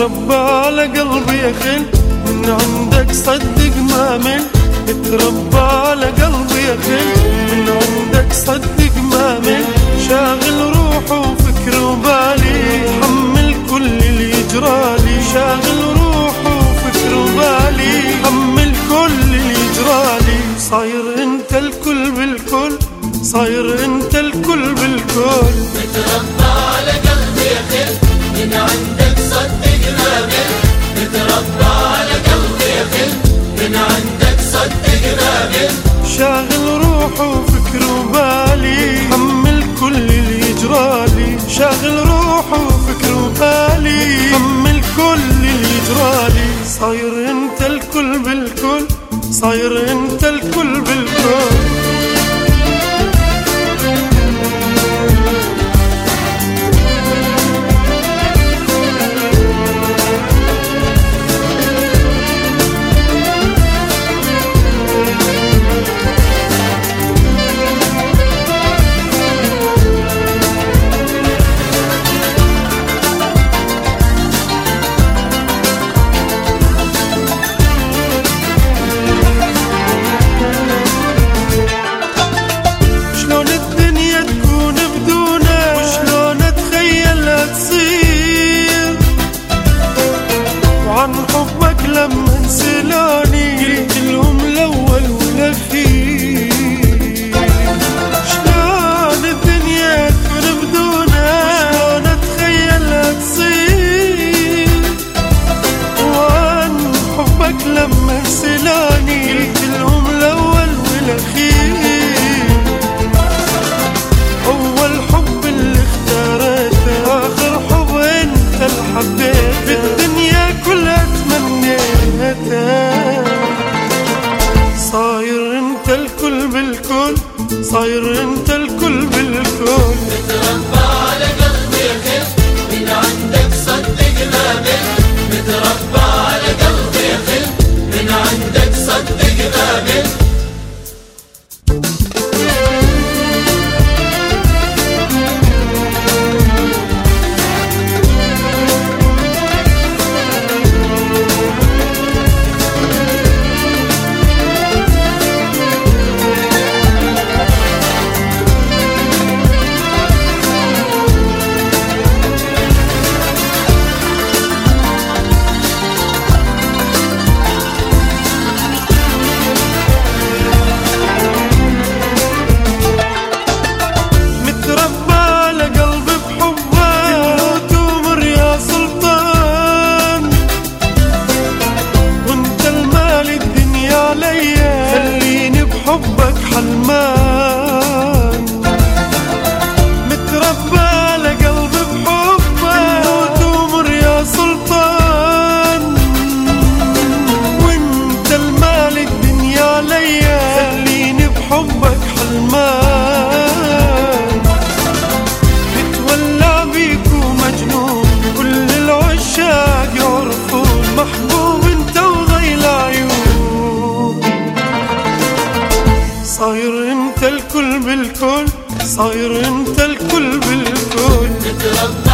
متربى على قلبي يا خل، من عندك صدق ما مل. متربى على قلبي يا خل، من عندك صدق ما مل. شاغل روحه وفكر وبالي، حمل كل اللي يجرالي. شاغل روحه وفكر وبالي، حمل كل اللي يجرالي. صاير انت الكل بالكل، صاير انت الكل بالكل. متربى على قلبي يا خل، من عندك صدق ما مل. متربى على قلبي يا خل، من عندك صدق ما مل. شاغل روحه وفكر وبالي، حمل كل اللي يجرالي. شاغل روحه وفكر وبالي، حمل كل اللي يجرالي. صاير انت الكل بالكل، صاير انت الكل بالكل. عن حبك لما انسلوني، قلت لهم الأول والأخير. شلون الدنيا تكون بدونا، شلون أتخيلها تصير. وعن حبك لما انسلوني، قلت لهم الأول والأخير. أول حب اللي اختاريته، آخر حب انت اللي حبيته. الدنيا كلها تمنيتها. صاير انت الكل بالكل، صاير انت الكل بالكل. متربى على قلبي يا خل، من عندك صدق ما مل. متربى على قلبي يا خل، من عندك صدق ما مل. خليني بحبك حلمان. متربى على قلبي بحبك، وتمر يا سلطان. وانت المال الدنيا عليا، خليني بحبك حلمان. متولع بيك ومجنون، كل العشاق يعرفون. محبوب انت وغيل عيون. صاير انت الكل بالكل، صاير انت الكل بالكل.